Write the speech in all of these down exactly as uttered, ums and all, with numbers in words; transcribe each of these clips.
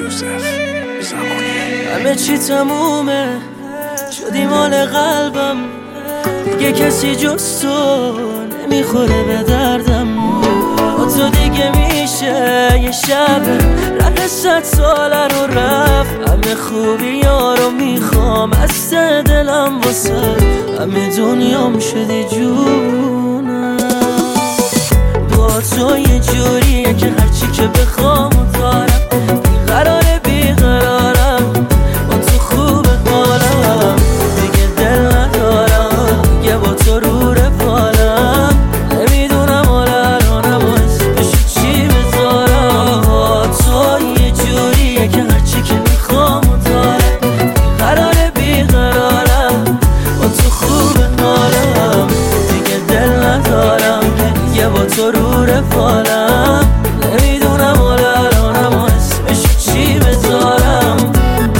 یوسف زمانی. همه چی تمومه، شدی مال قلبم، دیگه کسی جز تو نمیخوره به دردم. با تو دیگه میشه یه شب ره صد ساله رو رفت. همه خوبی ها رو میخوام از ته دلم واسه همه دنیام شدی جونم. با تو یه جوریه که هرچی که بخوام و دارم، بیقراره بیقرارم، با تو خوب حالم، دیگه دل ندارم، یه با تو رو رفالم. نمیدونم حالا الانم و اسمشو چی بذارم. با تو یه جوریه که هرچی که میخوام و دارم، بیقراره بیقرارم، با تو خوب حالم، دیگه دل ندارم، یه با تو رو رفالم. نمیدونم حالا الانم و اسمشو چی بذارم.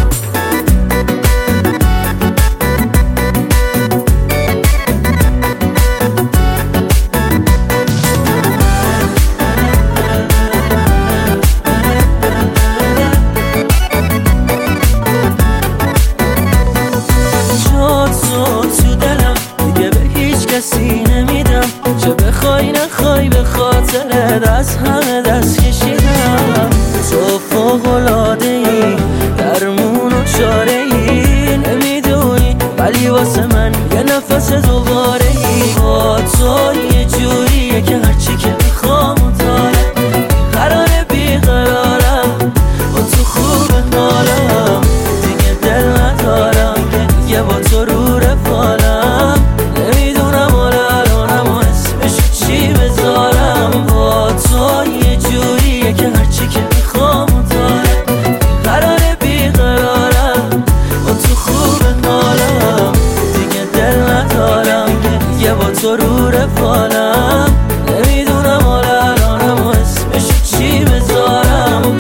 جات تو تو دلم، دیگه به هیچ کسی نمیدم. چه بخوای نخوای به خاطرت از همه دست کشیدم. تو فوق‌العاده‌ای، درمون و چاره‌ای، نمیدونی ولی واسه من یه نفس دوباره‌ای. با تو یه جوریه که هرچی که میخوام و دارم، قراره بیقرارم، با تو خوب حالم، دیگه دل ندارم، یه با تو رو رفالم. نمیدونم حالا الانم و اسمشو چی بذارم. با تو یه جوریه که هرچی که میخوام و دارم، قراره بیقرارم، با تو خوب حالم، دیگه دل ندارم، یه با تو رو رفالم. نمیدونم حالا الانم و اسمشو چی بذارم.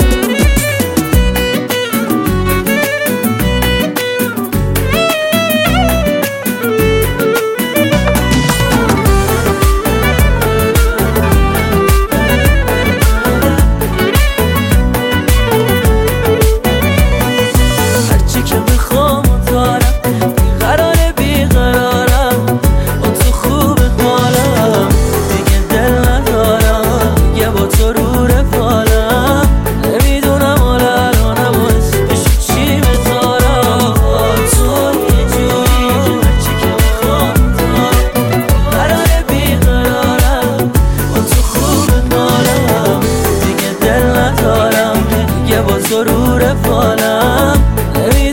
تو رو رفالم.